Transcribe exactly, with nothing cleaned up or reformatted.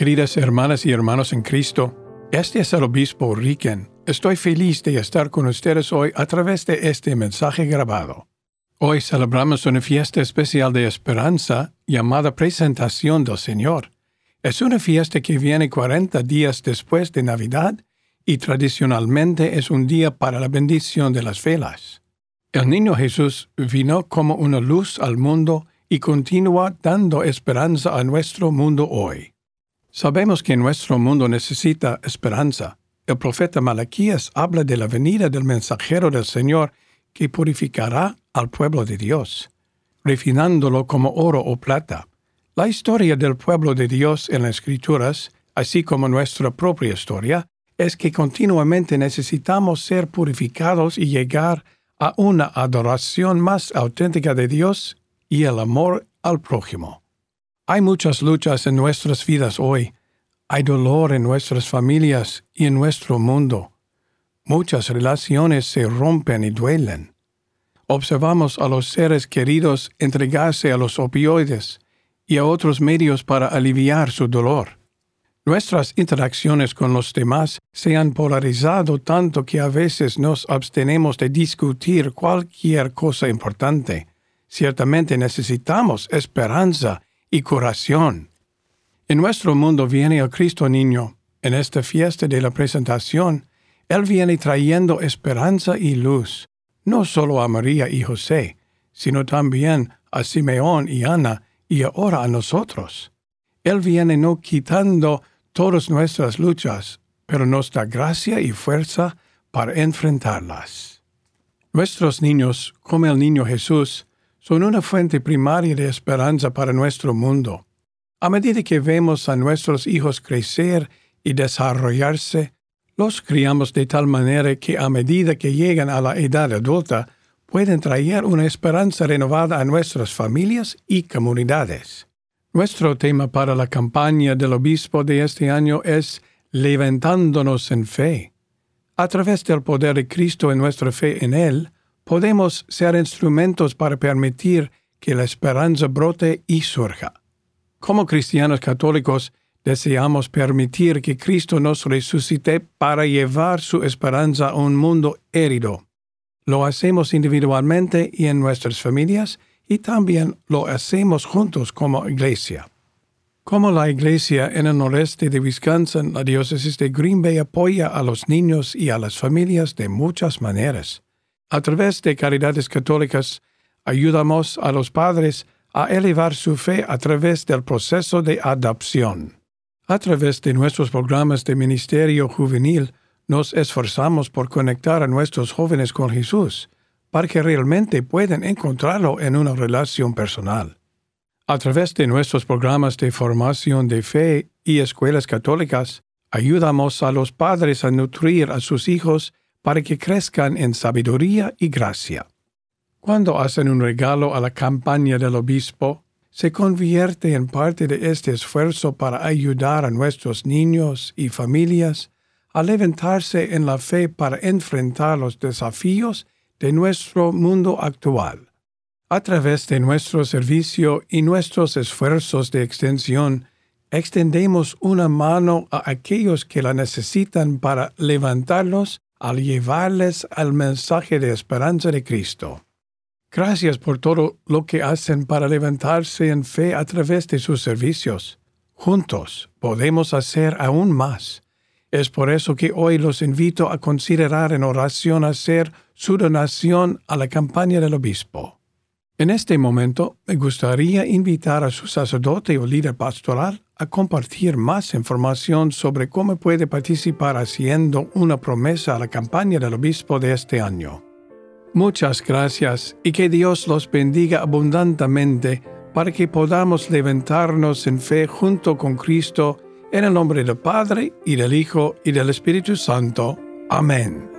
Queridas hermanas y hermanos en Cristo, este es el obispo Riken. Estoy feliz de estar con ustedes hoy a través de este mensaje grabado. Hoy celebramos una fiesta especial de esperanza llamada Presentación del Señor. Es una fiesta que viene cuarenta días después de Navidad y tradicionalmente es un día para la bendición de las velas. El niño Jesús vino como una luz al mundo y continúa dando esperanza a nuestro mundo hoy. Sabemos que nuestro mundo necesita esperanza. El profeta Malaquías habla de la venida del mensajero del Señor que purificará al pueblo de Dios, refinándolo como oro o plata. La historia del pueblo de Dios en las Escrituras, así como nuestra propia historia, es que continuamente necesitamos ser purificados y llegar a una adoración más auténtica de Dios y el amor al prójimo. Hay muchas luchas en nuestras vidas hoy. Hay dolor en nuestras familias y en nuestro mundo. Muchas relaciones se rompen y duelen. Observamos a los seres queridos entregarse a los opioides y a otros medios para aliviar su dolor. Nuestras interacciones con los demás se han polarizado tanto que a veces nos abstenemos de discutir cualquier cosa importante. Ciertamente necesitamos esperanza y curación. En nuestro mundo viene el Cristo niño. En esta fiesta de la presentación, Él viene trayendo esperanza y luz, no solo a María y José, sino también a Simeón y Ana y ahora a nosotros. Él viene no quitando todas nuestras luchas, pero nos da gracia y fuerza para enfrentarlas. Nuestros niños, como el niño Jesús, son una fuente primaria de esperanza para nuestro mundo. A medida que vemos a nuestros hijos crecer y desarrollarse, los criamos de tal manera que a medida que llegan a la edad adulta, pueden traer una esperanza renovada a nuestras familias y comunidades. Nuestro tema para la campaña del obispo de este año es Levantándonos en fe. A través del poder de Cristo en nuestra fe en Él, podemos ser instrumentos para permitir que la esperanza brote y surja. Como cristianos católicos, deseamos permitir que Cristo nos resucite para llevar su esperanza a un mundo herido. Lo hacemos individualmente y en nuestras familias, y también lo hacemos juntos como iglesia. Como la iglesia en el noreste de Wisconsin, la diócesis de Green Bay apoya a los niños y a las familias de muchas maneras. A través de Caridades Católicas, ayudamos a los padres a elevar su fe a través del proceso de adopción. A través de nuestros programas de ministerio juvenil, nos esforzamos por conectar a nuestros jóvenes con Jesús, para que realmente puedan encontrarlo en una relación personal. A través de nuestros programas de formación de fe y escuelas católicas, ayudamos a los padres a nutrir a sus hijos para que crezcan en sabiduría y gracia. Cuando hacen un regalo a la campaña del obispo, se convierte en parte de este esfuerzo para ayudar a nuestros niños y familias a levantarse en la fe para enfrentar los desafíos de nuestro mundo actual. A través de nuestro servicio y nuestros esfuerzos de extensión, extendemos una mano a aquellos que la necesitan para levantarlos al llevarles el mensaje de esperanza de Cristo. Gracias por todo lo que hacen para levantarse en fe a través de sus servicios. Juntos podemos hacer aún más. Es por eso que hoy los invito a considerar en oración hacer su donación a la campaña del obispo. En este momento, me gustaría invitar a su sacerdote o líder pastoral a compartir más información sobre cómo puede participar haciendo una promesa a la campaña del obispo de este año. Muchas gracias y que Dios los bendiga abundantemente para que podamos levantarnos en fe junto con Cristo en el nombre del Padre y del Hijo y del Espíritu Santo. Amén.